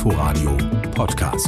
Inforadio Podcast.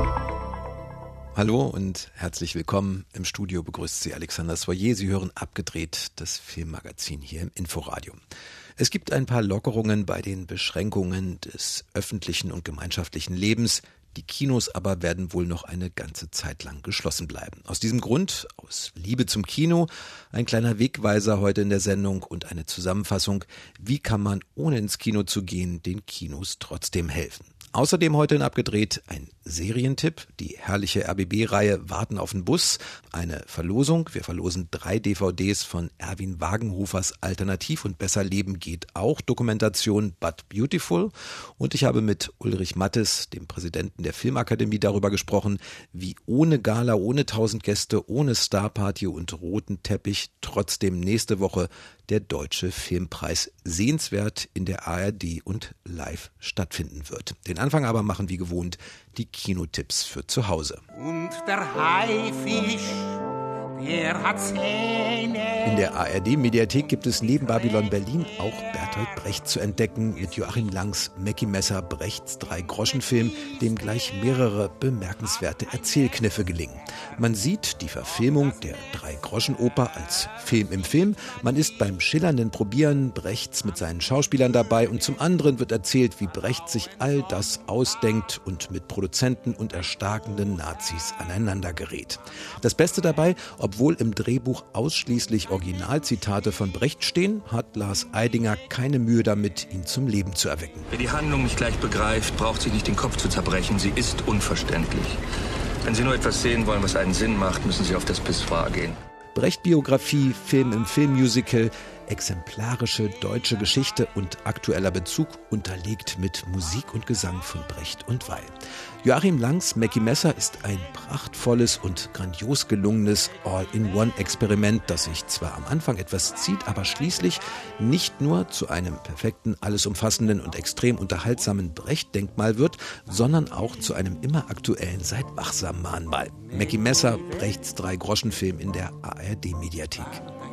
Hallo und herzlich willkommen. Im Studio begrüßt Sie Alexander Soyer. Sie hören Abgedreht, das Filmmagazin hier im Inforadio. Es gibt ein paar Lockerungen bei den Beschränkungen des öffentlichen und gemeinschaftlichen Lebens. Die Kinos aber werden wohl noch eine ganze Zeit lang geschlossen bleiben. Aus diesem Grund, aus Liebe zum Kino, ein kleiner Wegweiser heute in der Sendung und eine Zusammenfassung, wie kann man, ohne ins Kino zu gehen, den Kinos trotzdem helfen. Außerdem heute in Abgedreht ein Serientipp, die herrliche RBB-Reihe Warten auf den Bus, eine Verlosung. Wir verlosen 3 DVDs von Erwin Wagenhofers Alternativ und Besser Leben geht auch, Dokumentation But Beautiful. Und ich habe mit Ulrich Mattes, dem Präsidenten der Filmakademie, darüber gesprochen, wie ohne Gala, ohne 1000 Gäste, ohne Starparty und roten Teppich trotzdem nächste Woche der Deutsche Filmpreis sehenswert in der ARD und live stattfinden wird. Den Anfang aber machen wie gewohnt die Kinotipps für zu Hause. Und der Haifisch, der hat Zähne. In der ARD-Mediathek gibt es neben Babylon Berlin auch Bertolt Brecht zu entdecken, mit Joachim Langs Mackie Messer Brechts 3-Groschen-Film, dem gleich mehrere bemerkenswerte Erzählkniffe gelingen. Man sieht die Verfilmung der 3-Groschen-Oper als Film im Film, man ist beim schillernden Probieren Brechts mit seinen Schauspielern dabei und zum anderen wird erzählt, wie Brecht sich all das ausdenkt und mit Produzenten und erstarkenden Nazis aneinander gerät. Das Beste dabei, obwohl im Drehbuch ausschließlich Originalzitate von Brecht stehen, hat Lars Eidinger keine Mühe damit, ihn zum Leben zu erwecken. Wer die Handlung nicht gleich begreift, braucht sich nicht den Kopf zu zerbrechen. Sie ist unverständlich. Wenn Sie nur etwas sehen wollen, was einen Sinn macht, müssen Sie auf das Pissoir gehen. Brecht-Biografie, Film im Film-Musical, exemplarische deutsche Geschichte und aktueller Bezug unterlegt mit Musik und Gesang von Brecht und Weil. Joachim Langs Mackie Messer ist ein prachtvolles und grandios gelungenes All-in-One-Experiment, das sich zwar am Anfang etwas zieht, aber schließlich nicht nur zu einem perfekten, alles umfassenden und extrem unterhaltsamen Brecht-Denkmal wird, sondern auch zu einem immer aktuellen Seid wachsam Mahnmal. Mackie Messer, Brechts 3-Groschen-Film in der ARD-Mediathek.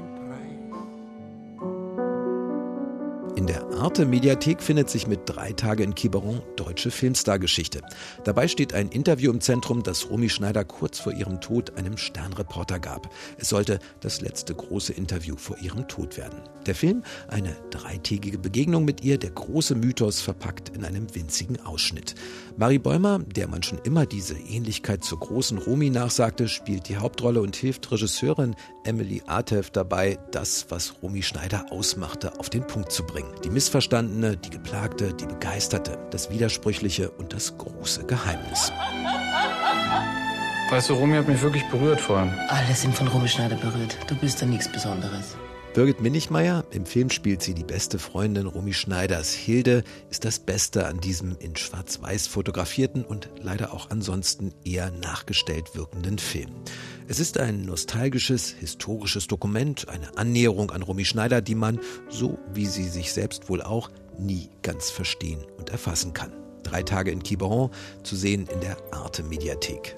In der Arte-Mediathek findet sich mit 3 Tage in Quiberon deutsche Filmstar-Geschichte. Dabei steht ein Interview im Zentrum, das Romy Schneider kurz vor ihrem Tod einem Sternreporter gab. Es sollte das letzte große Interview vor ihrem Tod werden. Der Film, eine 3-tägige Begegnung mit ihr, der große Mythos verpackt in einem winzigen Ausschnitt. Marie Bäumer, der man schon immer diese Ähnlichkeit zur großen Romy nachsagte, spielt die Hauptrolle und hilft Regisseurin Emily Artev dabei, das, was Romy Schneider ausmachte, auf den Punkt zu bringen. Die Missverstandene, die Geplagte, die Begeisterte, das Widersprüchliche und das große Geheimnis. Weißt du, Romy hat mich wirklich berührt vorhin. Alle sind von Romy Schneider berührt. Du bist da nichts Besonderes. Birgit Minichmeier, im Film spielt sie die beste Freundin Romy Schneiders. Hilde ist das Beste an diesem in Schwarz-Weiß fotografierten und leider auch ansonsten eher nachgestellt wirkenden Film. Es ist ein nostalgisches, historisches Dokument, eine Annäherung an Romy Schneider, die man, so wie sie sich selbst wohl auch, nie ganz verstehen und erfassen kann. 3 Tage in Quiberon, zu sehen in der Arte-Mediathek.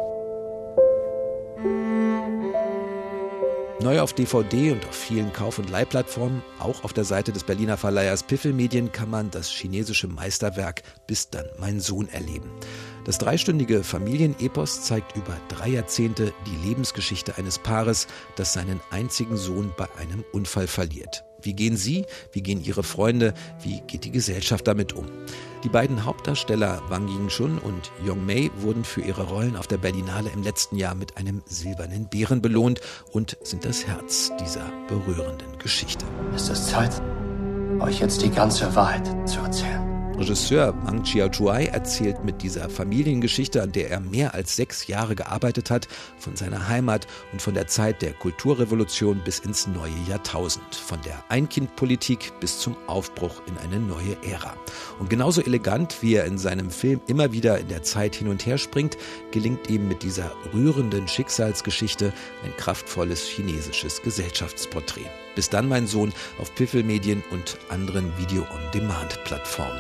Neu auf DVD und auf vielen Kauf- und Leihplattformen, auch auf der Seite des Berliner Verleihers Piffel Medien, kann man das chinesische Meisterwerk Bis dann mein Sohn erleben. Das 3-stündige Familienepos zeigt über 3 Jahrzehnte die Lebensgeschichte eines Paares, das seinen einzigen Sohn bei einem Unfall verliert. Wie gehen Sie, wie gehen Ihre Freunde, wie geht die Gesellschaft damit um? Die beiden Hauptdarsteller Wang Yingshun und Yong Mei wurden für ihre Rollen auf der Berlinale im letzten Jahr mit einem silbernen Bären belohnt und sind das Herz dieser berührenden Geschichte. Es ist Zeit, euch jetzt die ganze Wahrheit zu erzählen. Regisseur Wang Chiao-Chuai erzählt mit dieser Familiengeschichte, an der er mehr als 6 Jahre gearbeitet hat, von seiner Heimat und von der Zeit der Kulturrevolution bis ins neue Jahrtausend, von der Ein-Kind-Politik bis zum Aufbruch in eine neue Ära. Und genauso elegant, wie er in seinem Film immer wieder in der Zeit hin und her springt, gelingt ihm mit dieser rührenden Schicksalsgeschichte ein kraftvolles chinesisches Gesellschaftsporträt. Bis dann, mein Sohn, auf Piffel Medien und anderen Video-on-Demand-Plattformen.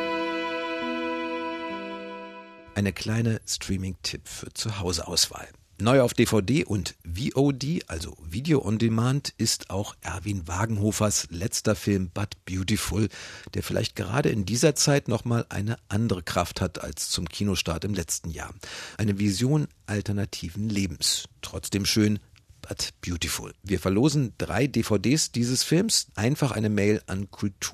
Eine kleine Streaming-Tipp für Zuhause-Auswahl. Neu auf DVD und VOD, also Video on Demand, ist auch Erwin Wagenhofers letzter Film But Beautiful, der vielleicht gerade in dieser Zeit nochmal eine andere Kraft hat als zum Kinostart im letzten Jahr. Eine Vision alternativen Lebens. Trotzdem schön, But Beautiful. Wir verlosen 3 DVDs dieses Films. Einfach eine Mail an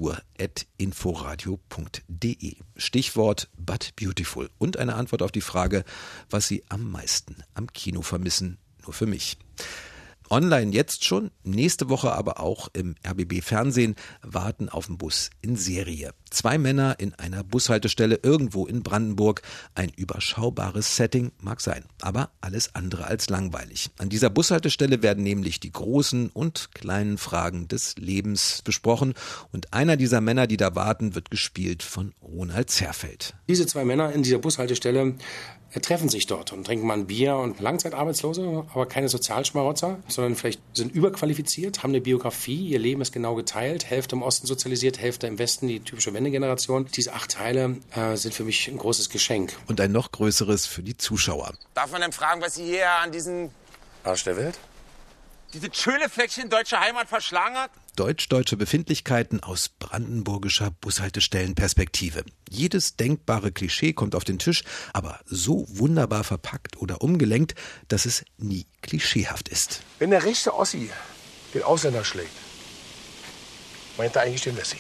kultur@inforadio.de. Stichwort But Beautiful und eine Antwort auf die Frage, was Sie am meisten am Kino vermissen. Nur für mich. Online jetzt schon, nächste Woche aber auch im RBB Fernsehen, Warten auf den Bus in Serie. 2 Männer in einer Bushaltestelle irgendwo in Brandenburg. Ein überschaubares Setting mag sein, aber alles andere als langweilig. An dieser Bushaltestelle werden nämlich die großen und kleinen Fragen des Lebens besprochen. Und einer dieser Männer, die da warten, wird gespielt von Ronald Zerfeld. Diese 2 Männer in dieser Bushaltestelle treffen sich dort und trinken mal ein Bier und Langzeitarbeitslose, aber keine Sozialschmarotzer, sondern vielleicht sind überqualifiziert, haben eine Biografie, ihr Leben ist genau geteilt, Hälfte im Osten sozialisiert, Hälfte im Westen, die typische Wendegeneration. Diese 8 Teile sind für mich ein großes Geschenk. Und ein noch größeres für die Zuschauer. Darf man denn fragen, was Sie hier an diesen Arsch der Welt? diese schöne Fleckchen deutsche Heimat verschlagen hat? Deutsch-deutsche Befindlichkeiten aus brandenburgischer Bushaltestellenperspektive. Jedes denkbare Klischee kommt auf den Tisch, aber so wunderbar verpackt oder umgelenkt, dass es nie klischeehaft ist. Wenn der rechte Ossi den Ausländer schlägt, meint er eigentlich den Wessi.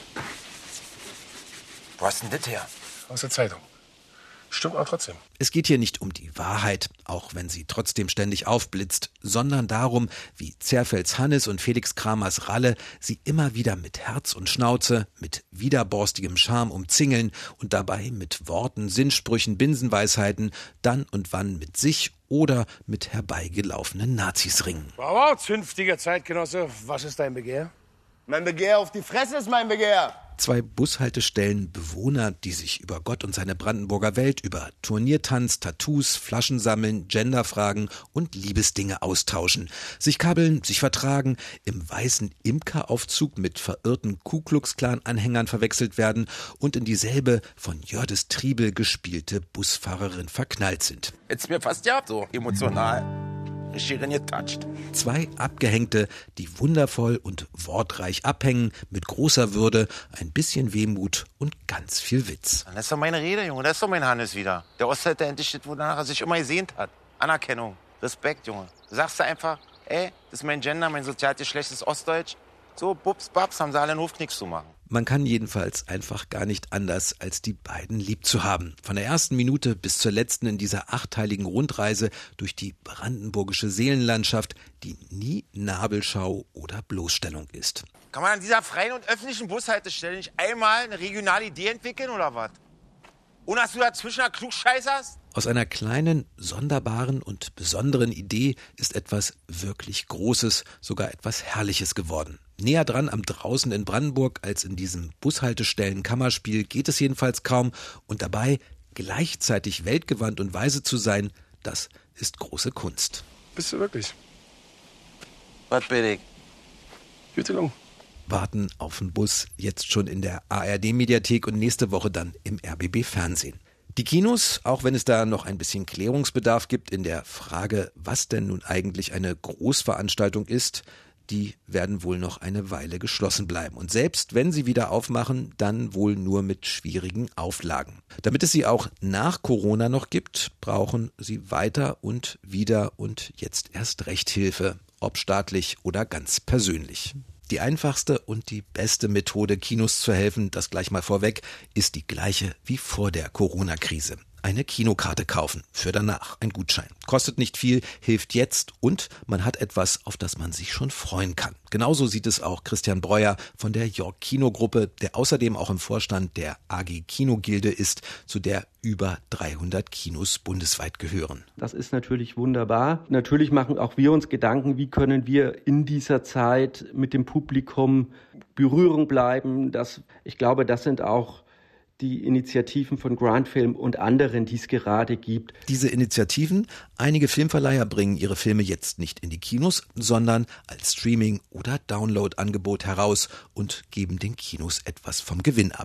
Wo hast denn das her? Aus der Zeitung. Stimmt aber trotzdem. Es geht hier nicht um die Wahrheit, auch wenn sie trotzdem ständig aufblitzt, sondern darum, wie Zerfelds Hannes und Felix Kramers Ralle sie immer wieder mit Herz und Schnauze, mit widerborstigem Charme umzingeln und dabei mit Worten, Sinnsprüchen, Binsenweisheiten, dann und wann mit sich oder mit herbeigelaufenen Nazis ringen. Wow, zünftiger Zeitgenosse, was ist dein Begehr? Mein Begehr auf die Fresse ist mein Begehr. 2 Bushaltestellenbewohner, die sich über Gott und seine Brandenburger Welt, über Turniertanz, Tattoos, Flaschensammeln, Genderfragen und Liebesdinge austauschen, sich kabbeln, sich vertragen, im weißen Imkeraufzug mit verirrten Ku-Klux-Klan-Anhängern verwechselt werden und in dieselbe von Jördis Triebel gespielte Busfahrerin verknallt sind. Jetzt mir fast ja so emotional. Richtig getoucht. 2 Abgehängte, die wundervoll und wortreich abhängen, mit großer Würde, ein bisschen Wehmut und ganz viel Witz. Das ist doch meine Rede, Junge. Das ist doch mein Hannes wieder. Der Osthälter endlich das, wonach er sich immer gesehnt hat. Anerkennung, Respekt, Junge. Du sagst du einfach, ey, das ist mein Gender, mein Sozialgeschlecht ist Ostdeutsch. So, bups, babs, haben sie alle einen Hofknicks zu machen. Man kann jedenfalls einfach gar nicht anders, als die beiden lieb zu haben. Von der ersten Minute bis zur letzten in dieser 8-teiligen Rundreise durch die brandenburgische Seelenlandschaft, die nie Nabelschau oder Bloßstellung ist. Kann man an dieser freien und öffentlichen Bushaltestelle nicht einmal eine regionale Idee entwickeln oder was? Ohne dass du dazwischen ein Klugscheißerst? Aus einer kleinen, sonderbaren und besonderen Idee ist etwas wirklich Großes, sogar etwas Herrliches geworden. Näher dran am Draußen in Brandenburg als in diesem Bushaltestellen-Kammerspiel geht es jedenfalls kaum. Und dabei gleichzeitig weltgewandt und weise zu sein, das ist große Kunst. Bist du wirklich? Was bin ich? Gute Gelungen. Warten auf den Bus, jetzt schon in der ARD-Mediathek und nächste Woche dann im RBB-Fernsehen. Die Kinos, auch wenn es da noch ein bisschen Klärungsbedarf gibt in der Frage, was denn nun eigentlich eine Großveranstaltung ist, die werden wohl noch eine Weile geschlossen bleiben. Und selbst wenn sie wieder aufmachen, dann wohl nur mit schwierigen Auflagen. Damit es sie auch nach Corona noch gibt, brauchen sie weiter und wieder und jetzt erst recht Hilfe, ob staatlich oder ganz persönlich. Die einfachste und die beste Methode, Kinos zu helfen, das gleich mal vorweg, ist die gleiche wie vor der Corona-Krise. Eine Kinokarte kaufen, für danach, ein Gutschein. Kostet nicht viel, hilft jetzt und man hat etwas, auf das man sich schon freuen kann. Genauso sieht es auch Christian Breuer von der York Kinogruppe, der außerdem auch im Vorstand der AG Kinogilde ist, zu der über 300 Kinos bundesweit gehören. Das ist natürlich wunderbar. Natürlich machen auch wir uns Gedanken, wie können wir in dieser Zeit mit dem Publikum Berührung bleiben. Ich glaube, das sind auch die Initiativen von Grand Film und anderen, die es gerade gibt. Diese Initiativen, einige Filmverleiher bringen ihre Filme jetzt nicht in die Kinos, sondern als Streaming- oder Download-Angebot heraus und geben den Kinos etwas vom Gewinn ab.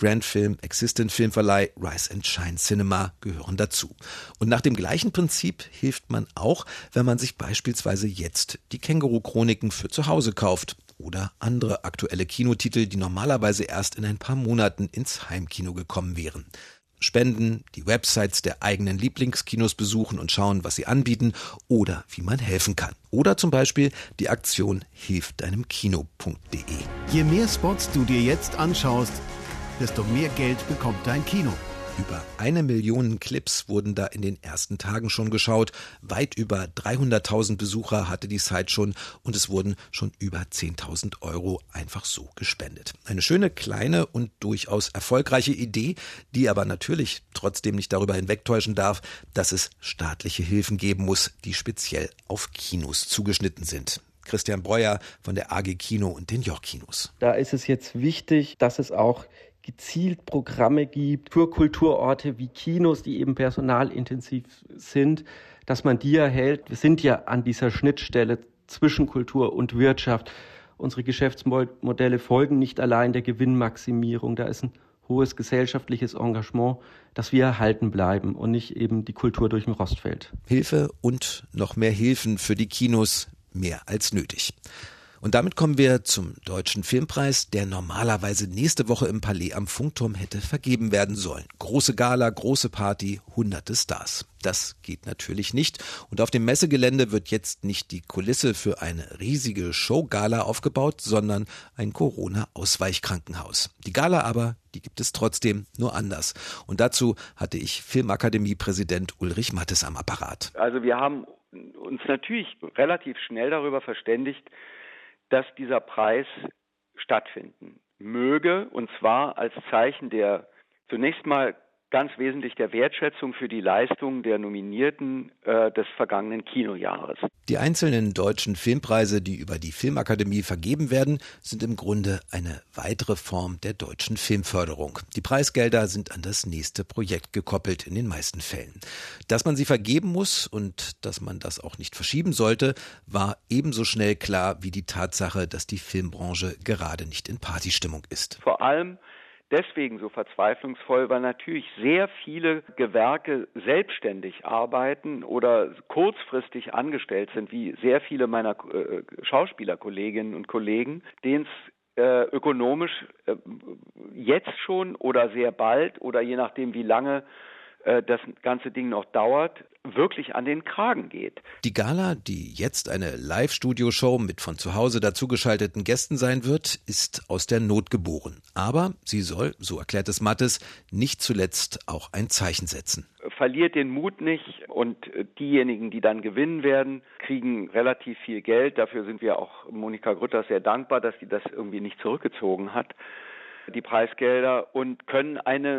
Grand Film, Existent Filmverleih, Rise and Shine Cinema gehören dazu. Und nach dem gleichen Prinzip hilft man auch, wenn man sich beispielsweise jetzt die Känguru-Chroniken für zu Hause kauft oder andere aktuelle Kinotitel, die normalerweise erst in ein paar Monaten ins Heimkino gekommen wären. Spenden, die Websites der eigenen Lieblingskinos besuchen und schauen, was sie anbieten oder wie man helfen kann. Oder zum Beispiel die Aktion hilfdeinemkino.de. Je mehr Spots du dir jetzt anschaust, desto mehr Geld bekommt dein Kino. Über 1 Million Clips wurden da in den ersten Tagen schon geschaut. Weit über 300.000 Besucher hatte die Site schon und es wurden schon über 10.000 € einfach so gespendet. Eine schöne, kleine und durchaus erfolgreiche Idee, die aber natürlich trotzdem nicht darüber hinwegtäuschen darf, dass es staatliche Hilfen geben muss, die speziell auf Kinos zugeschnitten sind. Christian Breuer von der AG Kino und den York-Kinos. Da ist es jetzt wichtig, dass es auch gezielt Programme gibt für Kulturorte wie Kinos, die eben personalintensiv sind, dass man die erhält. Wir sind ja an dieser Schnittstelle zwischen Kultur und Wirtschaft. Unsere Geschäftsmodelle folgen nicht allein der Gewinnmaximierung. Da ist ein hohes gesellschaftliches Engagement, dass wir erhalten bleiben und nicht eben die Kultur durch den Rost fällt. Hilfe und noch mehr Hilfen für die Kinos, mehr als nötig. Und damit kommen wir zum Deutschen Filmpreis, der normalerweise nächste Woche im Palais am Funkturm hätte vergeben werden sollen. Große Gala, große Party, hunderte Stars. Das geht natürlich nicht. Und auf dem Messegelände wird jetzt nicht die Kulisse für eine riesige Showgala aufgebaut, sondern ein Corona-Ausweichkrankenhaus. Die Gala aber, die gibt es trotzdem, nur anders. Und dazu hatte ich Filmakademie-Präsident Ulrich Mattes am Apparat. Also wir haben uns natürlich relativ schnell darüber verständigt, dass dieser Preis stattfinden möge, und zwar als Zeichen der zunächst mal ganz wesentlich der Wertschätzung für die Leistungen der Nominierten des vergangenen Kinojahres. Die einzelnen deutschen Filmpreise, die über die Filmakademie vergeben werden, sind im Grunde eine weitere Form der deutschen Filmförderung. Die Preisgelder sind an das nächste Projekt gekoppelt in den meisten Fällen. Dass man sie vergeben muss und dass man das auch nicht verschieben sollte, war ebenso schnell klar wie die Tatsache, dass die Filmbranche gerade nicht in Partystimmung ist. Vor allem deswegen so verzweiflungsvoll, weil natürlich sehr viele Gewerke selbstständig arbeiten oder kurzfristig angestellt sind, wie sehr viele meiner Schauspielerkolleginnen und Kollegen, denen es ökonomisch jetzt schon oder sehr bald oder je nachdem wie lange das ganze Ding noch dauert, wirklich an den Kragen geht. Die Gala, die jetzt eine Live-Studio-Show mit von zu Hause dazugeschalteten Gästen sein wird, ist aus der Not geboren. Aber sie soll, so erklärt es Mattes, nicht zuletzt auch ein Zeichen setzen. Verliert den Mut nicht, und diejenigen, die dann gewinnen werden, kriegen relativ viel Geld. Dafür sind wir auch Monika Grütters sehr dankbar, dass sie das irgendwie nicht zurückgezogen hat, die Preisgelder, und können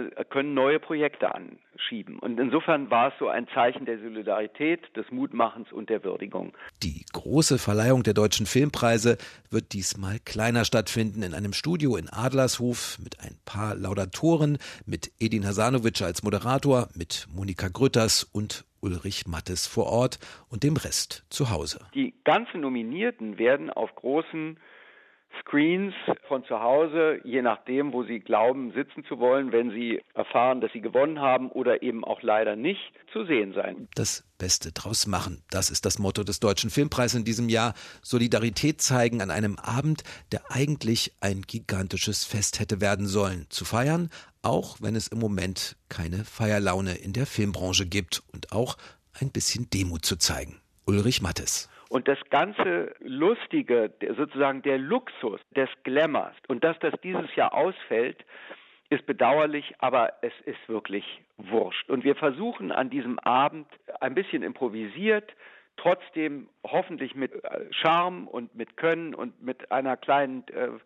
neue Projekte anschieben. Und insofern war es so ein Zeichen der Solidarität, des Mutmachens und der Würdigung. Die große Verleihung der Deutschen Filmpreise wird diesmal kleiner stattfinden, in einem Studio in Adlershof mit ein paar Laudatoren, mit Edin Hasanovic als Moderator, mit Monika Grütters und Ulrich Mattes vor Ort und dem Rest zu Hause. Die ganzen Nominierten werden auf großen Screens von zu Hause, je nachdem, wo sie glauben, sitzen zu wollen, wenn sie erfahren, dass sie gewonnen haben oder eben auch leider nicht, zu sehen sein. Das Beste draus machen, das ist das Motto des Deutschen Filmpreises in diesem Jahr. Solidarität zeigen an einem Abend, der eigentlich ein gigantisches Fest hätte werden sollen. Zu feiern, auch wenn es im Moment keine Feierlaune in der Filmbranche gibt, und auch ein bisschen Demut zu zeigen. Ulrich Mattes. Und das ganze Lustige, sozusagen der Luxus des Glamours, und dass das dieses Jahr ausfällt, ist bedauerlich, aber es ist wirklich wurscht. Und wir versuchen an diesem Abend ein bisschen improvisiert, trotzdem hoffentlich mit Charme und mit Können und mit einer kleinen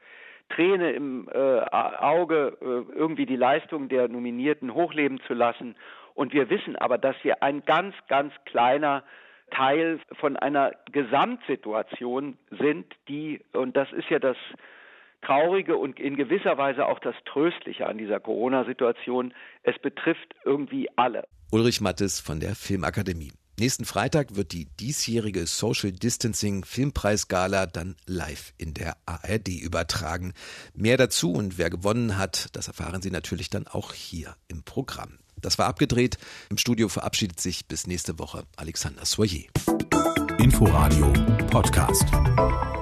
Träne im Auge irgendwie die Leistung der Nominierten hochleben zu lassen. Und wir wissen aber, dass wir ein ganz, ganz kleiner Teil von einer Gesamtsituation sind, und das ist ja das Traurige und in gewisser Weise auch das Tröstliche an dieser Corona-Situation, es betrifft irgendwie alle. Ulrich Mattes von der Filmakademie. Nächsten Freitag wird die diesjährige Social Distancing Filmpreisgala dann live in der ARD übertragen. Mehr dazu und wer gewonnen hat, das erfahren Sie natürlich dann auch hier im Programm. Das war abgedreht. Im Studio verabschiedet sich bis nächste Woche Alexander Soyer. Inforadio Podcast.